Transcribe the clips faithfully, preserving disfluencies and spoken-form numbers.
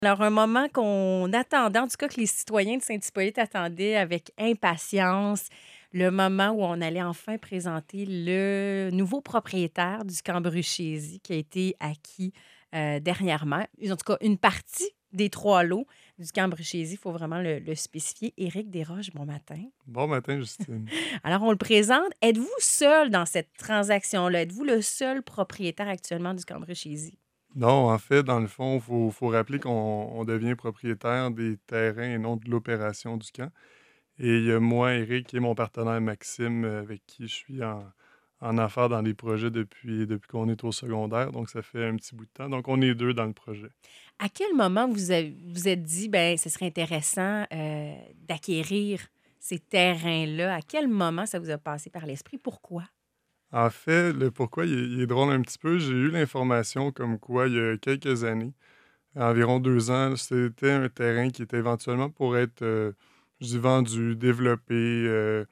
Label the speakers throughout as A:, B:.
A: Alors, un moment qu'on attendait, en tout cas que les citoyens de Saint-Hippolyte attendaient avec impatience, le moment où on allait enfin présenter le nouveau propriétaire du camp Bruchésie qui a été acquis euh, dernièrement. En tout cas, une partie des trois lots du camp Bruchésie, il faut vraiment le, le spécifier. Éric Desroches, bon matin.
B: Bon matin, Justine.
A: Alors, on le présente. Êtes-vous seul dans cette transaction-là? Êtes-vous le seul propriétaire actuellement du camp Bruchésie?
B: Non, en fait, dans le fond, il faut, faut rappeler qu'on on devient propriétaire des terrains et non de l'opération du camp. Et il y a moi, Eric, et mon partenaire Maxime, euh, avec qui je suis en, en affaires dans les projets depuis, depuis qu'on est au secondaire. Donc, ça fait un petit bout de temps. Donc, on est deux dans le projet.
A: À quel moment vous avez, vous êtes dit, ben, ce serait intéressant euh, d'acquérir ces terrains-là? À quel moment ça vous a passé par l'esprit? Pourquoi?
B: En fait, le pourquoi, il est, il est drôle un petit peu. J'ai eu l'information comme quoi, il y a quelques années, environ deux ans, c'était un terrain qui était éventuellement pour être, euh, je dis, vendu, développé. euh,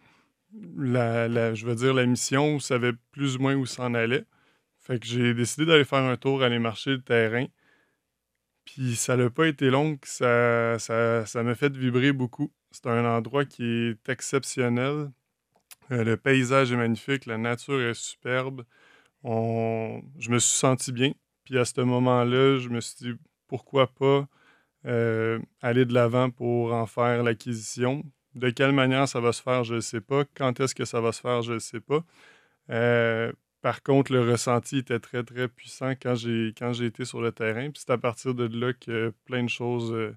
B: la, la- je veux dire, la mission, on savait plus ou moins où s'en allait. Fait que j'ai décidé d'aller faire un tour, aller marcher le terrain. Puis ça n'a pas été long, que ça, ça, ça m'a fait vibrer beaucoup. C'est un endroit qui est exceptionnel. Euh, le paysage est magnifique, la nature est superbe. On... Je me suis senti bien. Puis à ce moment-là, je me suis dit, pourquoi pas euh, aller de l'avant pour en faire l'acquisition. De quelle manière ça va se faire, je ne sais pas. Quand est-ce que ça va se faire, je ne sais pas. Euh, Par contre, le ressenti était très, très puissant quand j'ai quand j'ai été sur le terrain. Puis c'est à partir de là que plein de choses, euh,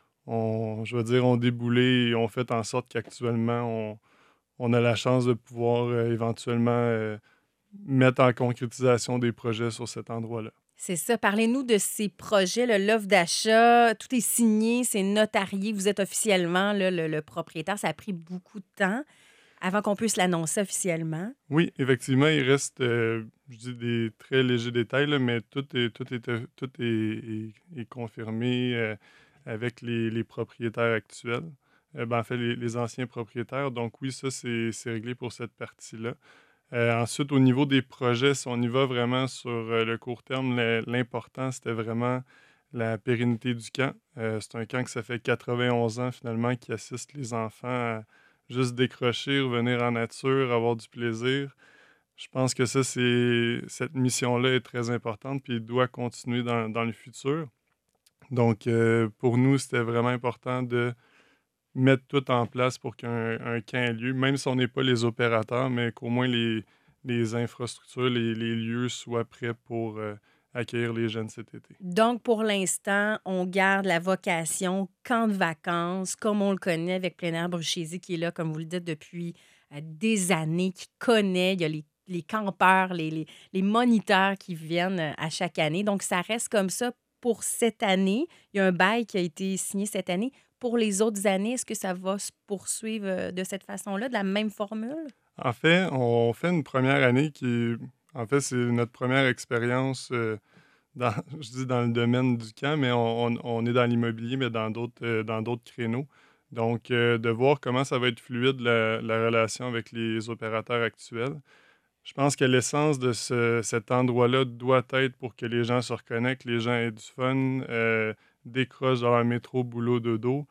B: ont, je veux dire, ont déboulé et ont fait en sorte qu'actuellement, on, on a la chance de pouvoir euh, éventuellement euh, mettre en concrétisation des projets sur cet endroit-là.
A: C'est ça. Parlez-nous de ces projets, là, l'offre d'achat. Tout est signé, c'est notarié. Vous êtes officiellement là, le, le propriétaire. Ça a pris beaucoup de temps avant qu'on puisse l'annoncer officiellement.
B: Oui, effectivement, il reste, euh, je dis des très légers détails, là, mais tout est, tout est, tout est, est- est confirmé euh, avec les, les propriétaires actuels. Euh, ben, en fait, les, les anciens propriétaires. Donc oui, ça, c'est c'est réglé pour cette partie-là. Euh, ensuite, au niveau des projets, si on y va vraiment sur euh, le court terme, le- l'important, c'était vraiment la pérennité du camp. Euh, c'est un camp que ça fait quatre-vingt-onze ans finalement qui assiste les enfants à juste décrocher, revenir en nature, avoir du plaisir. Je pense que ça, c'est cette mission-là est très importante puis doit continuer dans, dans le futur. Donc, euh, pour nous, c'était vraiment important de mettre tout en place pour qu'un un camp ait lieu, même si on n'est pas les opérateurs, mais qu'au moins les, les infrastructures, les, les lieux soient prêts pour euh, accueillir les jeunes cet été.
A: Donc, pour l'instant, on garde la vocation camp de vacances, comme on le connaît avec Plein Air Bruchésie, qui est là, comme vous le dites, depuis euh, des années, qui connaît. Il y a les, les campeurs, les, les, les moniteurs qui viennent euh, à chaque année. Donc, ça reste comme ça pour cette année. Il y a un bail qui a été signé cette année. Pour les autres années, est-ce que ça va se poursuivre euh, de cette façon-là, de la même formule?
B: En fait, on fait une première année qui, en fait, c'est notre première expérience euh, dans, je dis dans le domaine du camp, mais on, on- on est dans l'immobilier, mais dans d'autres euh, dans d'autres créneaux. Donc, euh, de voir comment ça va être fluide la, la relation avec les opérateurs actuels. Je pense que l'essence de ce- cet endroit-là doit être pour que les gens se reconnectent, les gens aient du fun, euh, décrochent dans leur métro, boulot, dodo.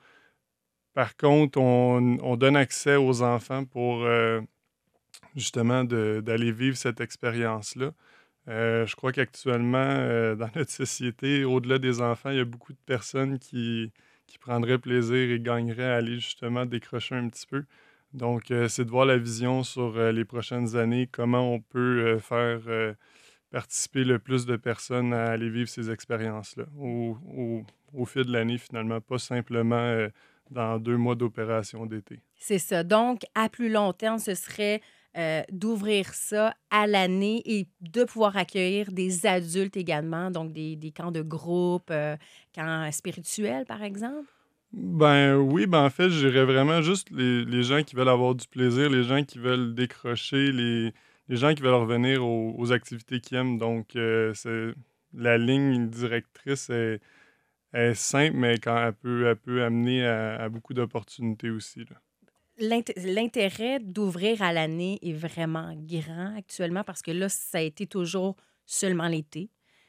B: Par contre, on, on donne accès aux enfants pour euh, justement de- d'aller vivre cette expérience-là. Euh, je crois qu'actuellement, euh, dans notre société, au-delà des enfants, il y a beaucoup de personnes qui, qui prendraient plaisir et gagneraient à aller justement décrocher un petit peu. Donc, euh, c'est de voir la vision sur euh, les prochaines années, comment on peut euh, faire euh, participer le plus de personnes à aller vivre ces expériences-là au, au- au fil de l'année, finalement, pas simplement euh, dans deux mois d'opération d'été.
A: C'est ça. Donc, à plus long terme, ce serait euh, d'ouvrir ça à l'année et de pouvoir accueillir des adultes également, donc des, des camps de groupe, euh, camps spirituels, par exemple.
B: Ben oui, ben en fait, je dirais vraiment juste les, les gens qui veulent avoir du plaisir, les gens qui veulent décrocher, les, les gens qui veulent revenir aux, aux activités qu'ils aiment. Donc, euh, c'est, la ligne directrice est, est simple, mais quand elle peut, elle peut amener à, à beaucoup d'opportunités aussi, là.
A: L'int- L'intérêt d'ouvrir à l'année est vraiment grand actuellement parce que là, ça a été toujours seulement l'été.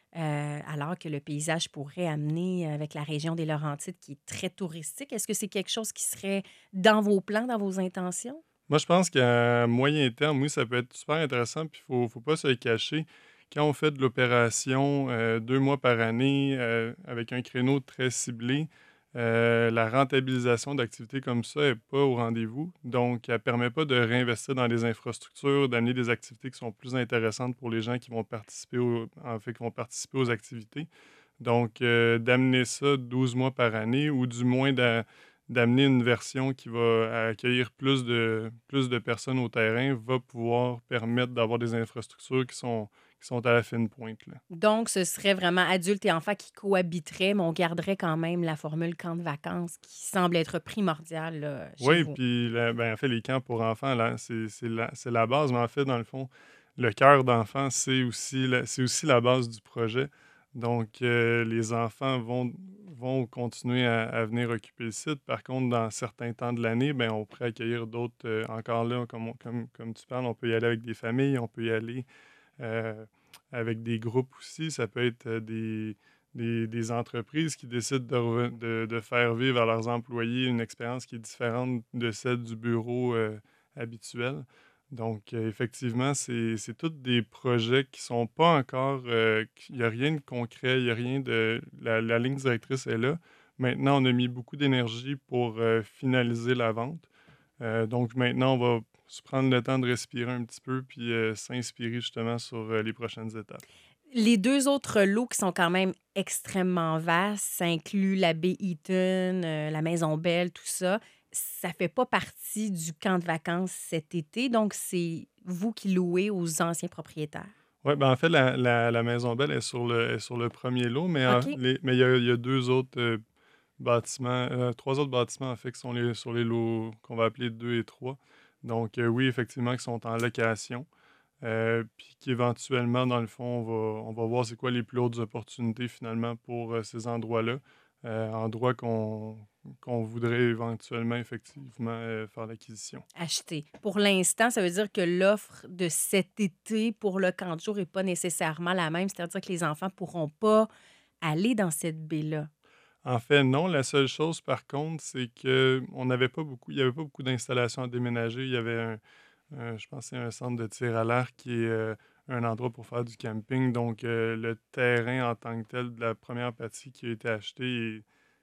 A: euh, alors que le paysage pourrait amener avec la région des Laurentides qui est très touristique. Est-ce que c'est quelque chose qui serait dans vos plans, dans vos intentions?
B: Moi, je pense qu'à moyen terme, oui, ça peut être super intéressant, puis il faut faut pas se le cacher. Quand on fait de l'opération, heu, deux mois par année, heu, avec un créneau très ciblé, heu, la rentabilisation d'activités comme ça est pas au rendez-vous. Donc elle permet pas de réinvestir dans des infrastructures, d'amener des activités qui sont plus intéressantes pour les gens qui vont participer au en fait, qui vont participer aux activités. Donc, heu, d'amener ça douze mois par année ou du moins d'a d'amener une version qui va accueillir plus de plus de personnes au terrain, va pouvoir permettre d'avoir des infrastructures qui sont qui sont à la fine pointe, là.
A: Donc, ce serait vraiment adultes et enfants qui cohabiteraient, mais on garderait quand même la formule camp de vacances qui semble être primordiale là, chez
B: Oui,
A: vous.
B: puis la ben, en fait, les camps pour enfants, là, c'est c'est la c'est la base, mais en fait, dans le fond, le cœur d'enfant, c'est aussi la c'est aussi la base du projet. Donc, heu, les enfants vont vont continuer à à venir occuper le site. Par contre, dans certains temps de l'année, ben, on pourrait accueillir d'autres, heu, encore là, comme on comme comme tu parles, on peut y aller avec des familles, on peut y aller euh, avec des groupes aussi. Ça peut être euh, des, des, des entreprises qui décident de, reven- de, de faire vivre à leurs employés une expérience qui est différente de celle du bureau euh, habituel. Donc, euh, effectivement, c'est, c'est tous des projets qui sont pas encore... euh, Il n'y a rien de concret, il n'y a rien de... La, la ligne directrice est là. Maintenant, on a mis beaucoup d'énergie pour euh, finaliser la vente. Euh, donc maintenant, on va se prendre le temps de respirer un petit peu puis euh, s'inspirer justement sur euh, les prochaines étapes.
A: Les deux autres lots qui sont quand même extrêmement vastes, ça inclut la baie Eaton, euh, la Maison Belle, tout ça. Ça fait pas partie du camp de vacances cet été, donc c'est vous qui louez aux anciens propriétaires.
B: Oui, ben en fait, la, la- la Maison Belle est sur le, est sur le premier lot, mais euh,
A: OK.
B: les- mais il y a, il y a deux autres euh, bâtiments, euh, trois autres bâtiments en fait qui sont les, sur les lots qu'on va appeler deux et trois. Donc euh, oui, effectivement, qui sont en location. Euh, puis qu'éventuellement, dans le fond, on va, on va voir c'est quoi les plus hautes opportunités finalement pour euh, ces endroits-là. Euh, endroits qu'on qu'on voudrait éventuellement effectivement euh, faire l'acquisition.
A: Acheter. Pour l'instant, ça veut dire que l'offre de cet été pour le camp de jour n'est pas nécessairement la même, c'est-à-dire que les enfants ne pourront pas aller dans cette baie-là.
B: En fait, non. La seule chose, par contre, c'est que on n'avait pas beaucoup, il n'y avait pas beaucoup d'installations à déménager. Il y avait un, un- je pense, que c'est un centre de tir à l'arc qui est euh, un endroit pour faire du camping. Donc, euh, le terrain en tant que tel de la première partie qui a été achetée est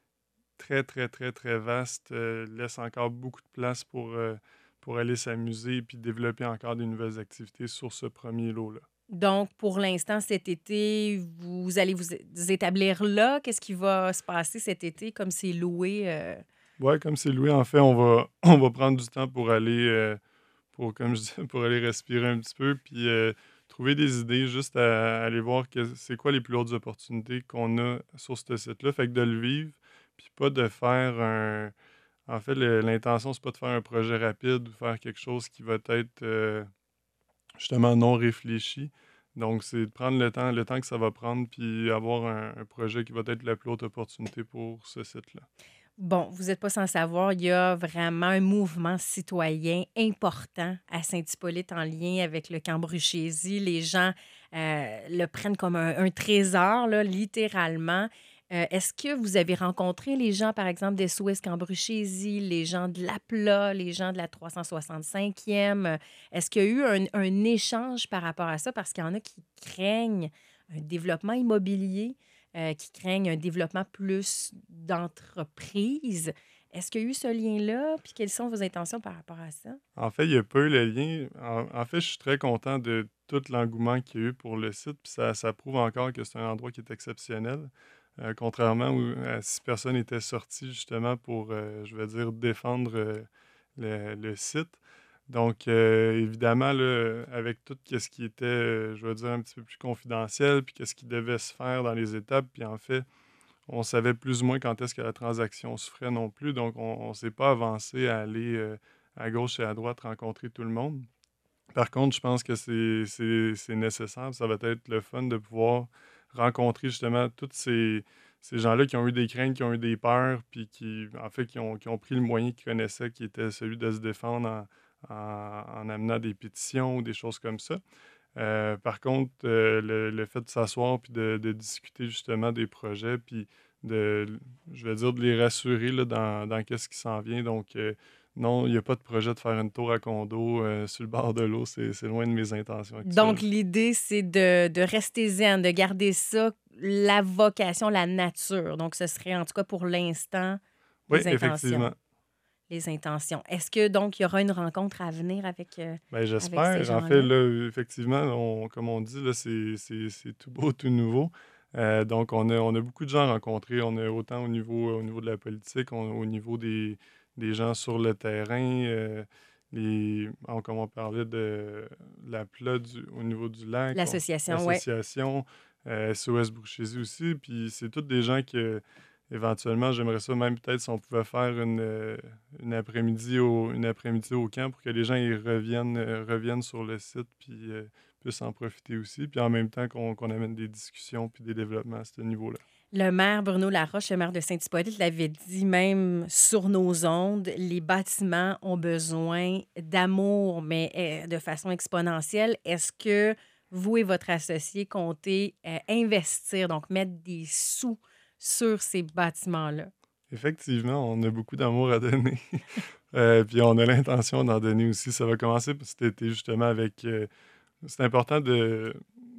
B: très, très, très, très vaste. Euh, laisse encore beaucoup de place pour, euh, pour aller s'amuser puis développer encore des nouvelles activités sur ce premier lot-là.
A: Donc, pour l'instant, cet été, vous allez vous é- vous établir là. Qu'est-ce qui va se passer cet été comme c'est loué? euh,
B: Ouais, comme c'est loué, en fait, on va, on va prendre du temps pour aller. euh, pour, comme je disais, pour aller respirer un petit peu, puis euh, trouver des idées, juste à, à aller voir que c'est quoi les plus hautes opportunités qu'on a sur ce site-là. Fait que de le vivre, puis pas de faire un... En fait, le- l'intention, c'est pas de faire un projet rapide ou faire quelque chose qui va être euh, justement non réfléchi. Donc, c'est de prendre le temps, le temps que ça va prendre, puis avoir un, un projet qui va être la plus haute opportunité pour ce site-là.
A: Bon, vous n'êtes pas sans savoir, il y a vraiment un mouvement citoyen important à Saint-Hippolyte en lien avec le camp Bruchésie. Les gens euh, le prennent comme un, un trésor, là, littéralement. Euh, Est-ce que vous avez rencontré les gens, par exemple, des Suez camp Bruchésie, les gens de l'A P L A, les gens de la trois cent soixante-cinquième? Est-ce qu'il y a eu un, un échange par rapport à ça? Parce qu'il y en a qui craignent un développement immobilier euh, qui craignent un développement plus d'entreprise. Est-ce qu'il y a eu ce lien-là? Puis quelles sont vos intentions par rapport à ça?
B: En fait, il y a pas eu le lien. En, en fait, je suis très content de tout l'engouement qu'il y a eu pour le site. Puis ça, ça prouve encore que c'est un endroit qui est exceptionnel. Euh, contrairement où, à si personne était sorti justement pour, euh, je vais dire, défendre euh, le, le site. Donc, euh, évidemment, là, avec tout ce qui était, euh, je vais dire, un petit peu plus confidentiel, puis qu'est-ce qui devait se faire dans les étapes, puis en fait, on savait plus ou moins quand est-ce que la transaction se ferait non plus. Donc, on ne s'est pas avancé à aller euh, à gauche et à droite rencontrer tout le monde. Par contre, je pense que c'est c'est- c'est nécessaire. Ça va être le fun de pouvoir rencontrer justement tous ces, ces gens-là qui ont eu des craintes, qui ont eu des peurs, puis qui, en fait, qui ont, qui ont pris le moyen qu'ils connaissaient, qui était celui de se défendre en, en- en amenant des pétitions ou des choses comme ça. Euh, par contre, euh, le, le fait de s'asseoir puis de, de discuter justement des projets, puis de, je vais dire, de les rassurer là, dans, dans qu'est-ce qui s'en vient. Donc, euh, non, il n'y a pas de projet de faire une tour à condo euh, sur le bord de l'eau. C'est, c'est loin de mes intentions
A: Donc,
B: actuelles.
A: l'idée, c'est de, de rester zen, de garder ça, la vocation, la nature. Donc, ce serait en tout cas pour l'instant
B: Oui,
A: les intentions.
B: effectivement.
A: Les intentions. Est-ce que donc il y aura une rencontre à venir avec, euh,
B: Ben,
A: avec ces
B: j'espère. En fait,
A: gens-là?
B: là, effectivement, on- comme on dit, là, c'est, c'est, c'est tout beau, tout nouveau. Euh, donc, on a, on a beaucoup de gens rencontrés. On a autant au niveau, au niveau de la politique, on- au niveau des, des gens sur le terrain, euh, les, on- comme on parlait de la P L A du- au niveau du lac, on-
A: L'association, oui.
B: l'association, euh, S O S Bruchésie aussi. Puis, c'est tous des gens que, éventuellement, j'aimerais ça même peut-être si on pouvait faire une, euh, une après-midi au, une après-midi au camp pour que les gens ils reviennent, euh, reviennent sur le site puis euh, puissent en profiter aussi. Puis en même temps qu'on qu'on amène des discussions puis des développements à ce niveau-là.
A: Le maire Bruno Laroche, le maire de Saint-Hippolyte, l'avait dit même sur nos ondes, les bâtiments ont besoin d'amour, mais euh, de façon exponentielle. Est-ce que vous et votre associé comptez euh, investir, donc mettre des sous sur ces bâtiments-là?
B: Effectivement, on a beaucoup d'amour à donner. Euh, puis on a l'intention d'en donner aussi. Ça va commencer cet été justement avec... euh, c'est important de,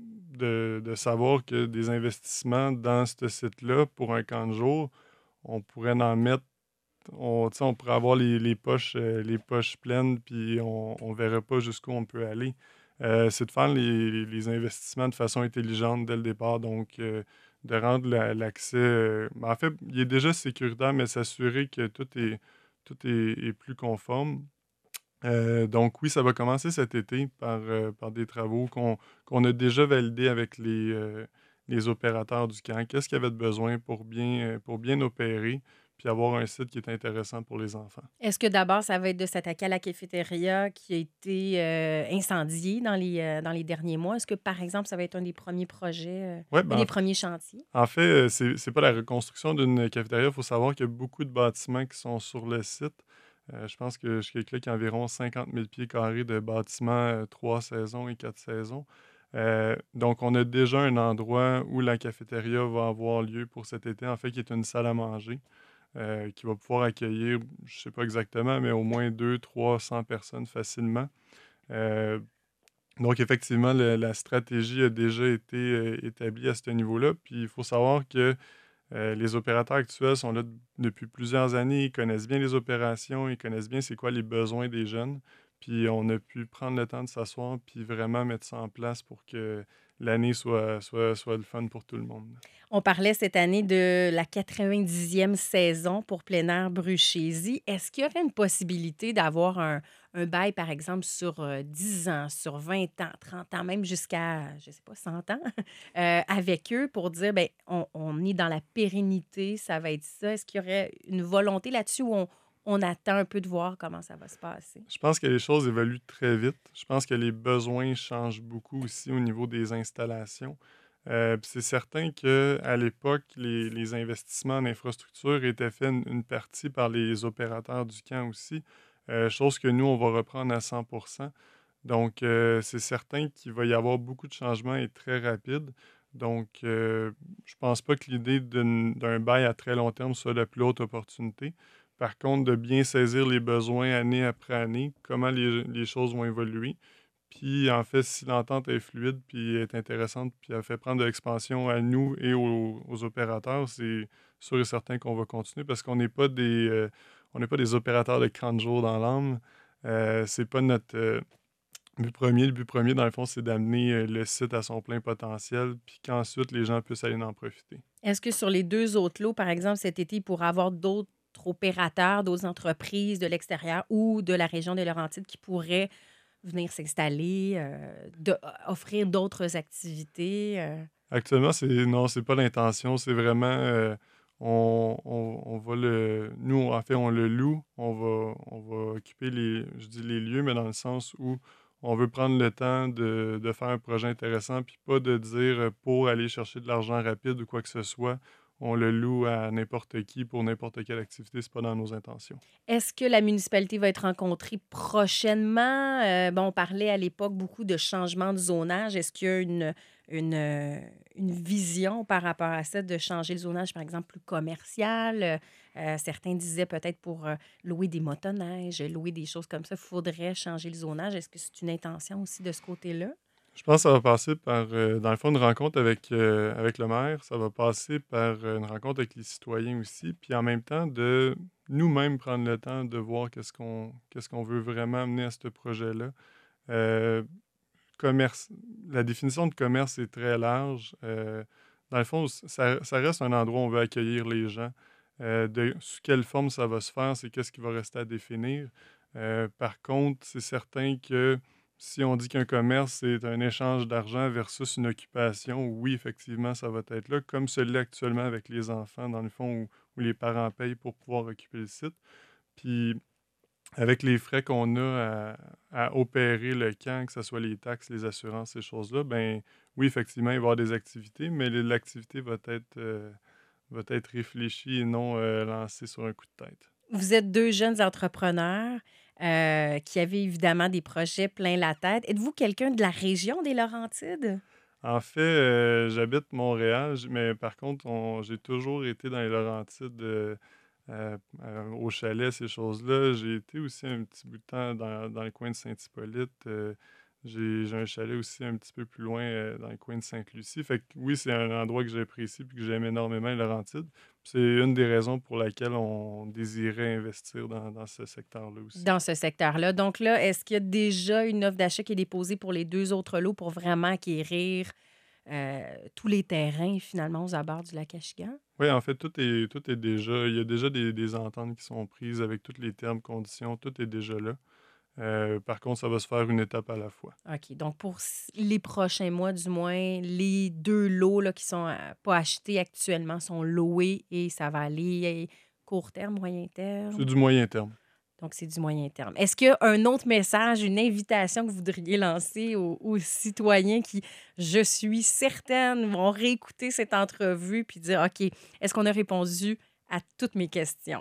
B: de, de savoir que des investissements dans ce site-là pour un camp de jour, on pourrait en mettre on, tu sais, on pourrait avoir les, les poches, euh, les poches pleines, puis on ne verra pas jusqu'où on peut aller. Euh, c'est de faire les, les investissements de façon intelligente dès le départ. Donc, euh, de rendre la- l'accès. Euh, ben, en fait, il est déjà sécuritaire, mais s'assurer que tout est, tout est, est plus conforme. Euh, donc, oui, ça va commencer cet été par, euh, par des travaux qu'on qu'on a déjà validés avec les, euh, les opérateurs du camp. Qu'est-ce qu'il y avait de besoin pour bien, euh, pour bien opérer, puis avoir un site qui est intéressant pour les enfants.
A: Est-ce que d'abord, ça va être de s'attaquer à la cafétéria qui a été euh, incendiée dans les, euh, dans les derniers mois? Est-ce que, par exemple, ça va être un des premiers projets, euh,
B: Ouais,
A: un
B: ben,
A: des
B: en, f-
A: premiers chantiers?
B: en fait, euh, c'est c'est pas la reconstruction d'une cafétéria. Il faut savoir qu'il y a beaucoup de bâtiments qui sont sur le site. Euh, je pense que je calcule qu'il y a environ cinquante mille pieds carrés de bâtiments, euh, trois saisons et quatre saisons. Euh, donc, on a déjà un endroit où la cafétéria va avoir lieu pour cet été, en fait, qui est une salle à manger. Euh, qui va pouvoir accueillir, je ne sais pas exactement, mais au moins deux, trois cents personnes facilement. Euh, donc, effectivement, le- la stratégie a déjà été euh, établie à ce niveau-là. Puis, il faut savoir que euh, les opérateurs actuels sont là d- depuis plusieurs années. Ils connaissent bien les opérations, ils connaissent bien c'est quoi les besoins des jeunes. Puis, on a pu prendre le temps de s'asseoir puis vraiment mettre ça en place pour que l'année soit, soit, soit le fun pour tout le monde.
A: On parlait cette année de la quatre-vingt-dixième saison pour plein air Bruchésie. Est-ce qu'il y aurait une possibilité d'avoir un, un bail, par exemple, sur euh, dix ans, sur vingt ans, trente ans, même jusqu'à, je ne sais pas, cent ans, euh, avec eux pour dire, ben, on, on est dans la pérennité, ça va être ça. Est-ce qu'il y aurait une volonté là-dessus où on, on attend un peu de voir comment ça va se passer?
B: Je pense que les choses évoluent très vite. Je pense que les besoins changent beaucoup aussi au niveau des installations. Euh, puis c'est certain qu'à l'époque, les, les investissements en infrastructure étaient faits une, une partie par les opérateurs du camp aussi, euh, chose que nous, on va reprendre à cent pour cent. Donc, euh, c'est certain qu'il va y avoir beaucoup de changements et très rapides. Donc, euh, je pense pas que l'idée d'une- d'un bail à très long terme soit la plus haute opportunité. Par contre, de bien saisir les besoins année après année, comment les, les choses vont évoluer. Puis, en fait, si l'entente est fluide, puis est intéressante, puis elle fait prendre de l'expansion à nous et aux, aux opérateurs, c'est sûr et certain qu'on va continuer parce qu'on n'est pas des, euh, on n'est pas des opérateurs de quarante jours dans l'âme. Euh, c'est pas notre, euh, but premier. Le but premier, dans le fond, c'est d'amener euh, le site à son plein potentiel, puis qu'ensuite les gens puissent aller en profiter.
A: Est-ce que sur les deux autres lots, par exemple, cet été, il pourra y avoir d'autres opérateurs, d'autres entreprises de l'extérieur ou de la région des Laurentides qui pourraient venir s'installer, euh, de- offrir d'autres activités? euh?
B: Actuellement, c'est non, c'est pas l'intention, c'est vraiment euh, on, on- on va le. Nous, en fait, on le loue, on va, on va occuper les, je dis les lieux, mais dans le sens où on veut prendre le temps de, de faire un projet intéressant, puis pas de dire euh, pour aller chercher de l'argent rapide ou quoi que ce soit. on le loue à n'importe qui pour n'importe quelle activité, c'est pas dans nos intentions.
A: Est-ce que la municipalité va être rencontrée prochainement? Euh, bon, on parlait à l'époque beaucoup de changement de zonage. Est-ce qu'il y a une, une, euh, une vision par rapport à ça de changer le zonage, par exemple, plus commercial? Euh, euh, certains disaient peut-être pour euh, louer des motoneiges, louer des choses comme ça, il faudrait changer le zonage. Est-ce que c'est une intention aussi de ce côté-là?
B: Je pense que ça va passer par, euh, dans le fond, une rencontre avec, euh, avec le maire. Ça va passer par euh, une rencontre avec les citoyens aussi. Puis en même temps, de nous-mêmes prendre le temps de voir qu'est-ce qu'on qu'est-ce qu'on veut vraiment amener à ce projet-là. Euh, commerce, la définition de commerce est très large. Euh, dans le fond, ça, ça reste un endroit où on veut accueillir les gens. Euh, de sous quelle forme ça va se faire, c'est qu'est-ce qui va rester à définir. Euh, par contre, c'est certain que si on dit qu'un commerce, c'est un échange d'argent versus une occupation, oui, effectivement, ça va être là, comme celui actuellement avec les enfants, dans le fond, où, où les parents payent pour pouvoir occuper le site. Puis, avec les frais qu'on a à, à opérer le camp, que ce soit les taxes, les assurances, ces choses-là, ben oui, effectivement, il va y avoir des activités, mais l'activité va être, euh, va être réfléchie et non euh, lancée sur un coup de tête.
A: Vous êtes deux jeunes entrepreneurs euh, qui avaient évidemment des projets plein la tête. Êtes-vous quelqu'un de la région des Laurentides?
B: En fait, euh, j'habite Montréal, j- mais par contre, on- j'ai toujours été dans les Laurentides, euh, euh, euh, au chalet, ces choses-là. J'ai été aussi un petit bout de temps dans, dans le coin de Saint-Hippolyte. euh, j'ai, j'ai un chalet aussi un petit peu plus loin, euh, dans le coin de Sainte-Lucie. Fait que oui, c'est un endroit que j'apprécie et que j'aime énormément, les Laurentides. Puis c'est une des raisons pour laquelle on désirait investir dans, dans ce secteur-là aussi.
A: Dans ce secteur-là. Donc là, est-ce qu'il y a déjà une offre d'achat qui est déposée pour les deux autres lots pour vraiment acquérir euh, tous les terrains finalement aux abords du lac Achigan?
B: Oui, en fait, tout est, tout est déjà. Il y a déjà des, des ententes qui sont prises avec tous les termes, conditions, tout est déjà là. Euh, par contre, ça va se faire une étape à la fois.
A: OK. Donc, pour s- les prochains mois, du moins, les deux lots là, qui sont euh, pas achetés actuellement sont loués et ça va aller euh, court terme, moyen
B: C'est
A: terme.
B: du moyen terme.
A: Donc, c'est du moyen terme. Est-ce qu'il y a un autre message, une invitation que vous voudriez lancer aux, aux citoyens qui, je suis certaine, vont réécouter cette entrevue puis dire, OK, est-ce qu'on a répondu à toutes mes questions?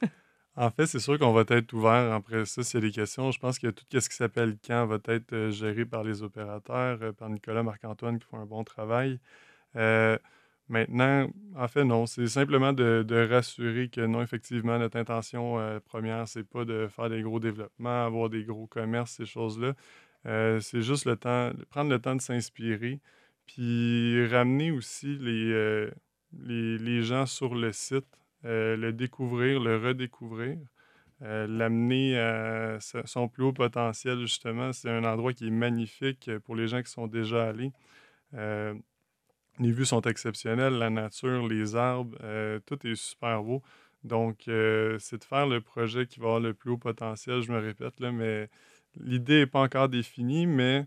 B: En fait, c'est sûr qu'on va être ouvert après ça s'il y a des questions. Je pense que tout ce qui s'appelle camp va être euh, géré par les opérateurs, euh, par Nicolas, Marc-Antoine qui font un bon travail. Euh, Maintenant, en fait, non, c'est simplement de, de rassurer que non, effectivement, notre intention euh, première, c'est pas de faire des gros développements, avoir des gros commerces, ces choses-là. Euh, c'est juste le temps, prendre le temps de s'inspirer, puis ramener aussi les, euh, les, les gens sur le site, euh, le découvrir, le redécouvrir, euh, l'amener à sa- son plus haut potentiel, justement. C'est un endroit qui est magnifique pour les gens qui sont déjà allés. Euh, les vues sont exceptionnelles, la nature, les arbres, euh, tout est super beau. Donc, euh, c'est de faire le projet qui va avoir le plus haut potentiel, je me répète, là, mais l'idée n'est pas encore définie, mais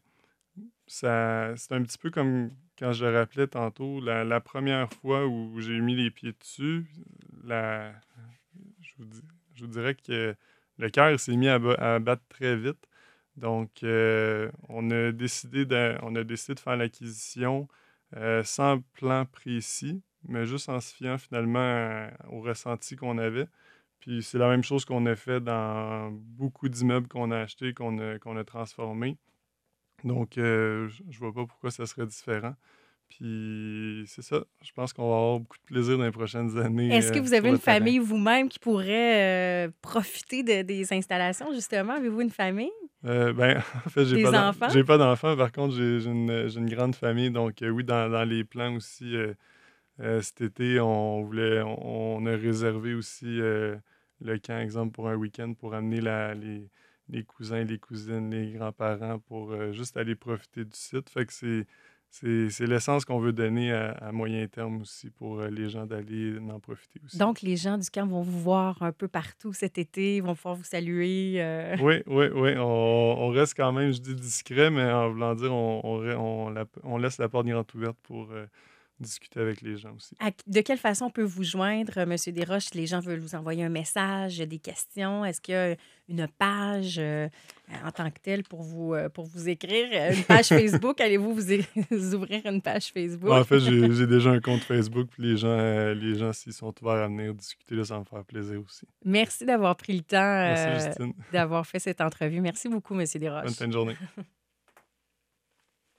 B: ça, c'est un petit peu comme quand je le rappelais tantôt, la, la première fois où j'ai mis les pieds dessus, la, je vous, dis- je vous dirais que le cœur s'est mis à, ba- à battre très vite. Donc, euh, on a décidé de, on a décidé de faire l'acquisition euh, sans plan précis, mais juste en se fiant finalement à- au ressenti qu'on avait. Puis c'est la même chose qu'on a fait dans beaucoup d'immeubles qu'on a achetés, qu'on a, qu'on a transformés. Donc, euh, je je vois pas pourquoi ça serait différent. Puis c'est ça. Je pense qu'on va avoir beaucoup de plaisir dans les prochaines années
A: Est-ce que
B: euh,
A: vous
B: sur
A: avez
B: le
A: une
B: terrain.
A: famille vous-même qui pourrait euh, profiter de- des installations, justement? Avez-vous une famille?
B: Euh, ben, en fait, j'ai pas
A: Des
B: d'en-
A: enfants?
B: j'ai pas d'enfants. Par contre, j'ai j'ai une, j'ai une grande famille. Donc, euh, oui, dans, dans les plans aussi, euh, euh, cet été, on voulait, on, on a réservé aussi euh, le camp, exemple, pour un week-end pour amener la, les, les cousins, les cousines, les grands-parents pour euh, juste aller profiter du site. Fait que c'est, c'est, c'est l'essence qu'on veut donner à, à moyen terme aussi pour euh, les gens d'aller en profiter aussi.
A: Donc, les gens du camp vont vous voir un peu partout cet été, vont pouvoir vous saluer. euh.
B: Oui, oui, oui. On, on reste quand même, je dis discret, mais en voulant dire, on, on, re- on la- on laisse la porte grande ouverte pour euh, discuter avec les gens aussi.
A: À- de quelle façon on peut vous joindre, euh, Monsieur Desroches, si les gens veulent vous envoyer un message, des questions? Est-ce qu'il y a une page euh, en tant que telle pour vous, euh, pour vous écrire? Euh, Une page Facebook? Allez-vous vous, é- vous ouvrir une page
B: Bon, en
A: Facebook?
B: fait, j'ai j'ai déjà un compte Facebook, puis les gens, euh, les gens s'ils sont ouverts à venir discuter, là, ça va me faire plaisir aussi.
A: Merci d'avoir pris le temps
B: Merci,
A: euh,
B: Justine.
A: d'avoir fait cette entrevue. Merci beaucoup, Monsieur
B: Bonne fin
A: Desroches.
B: de journée.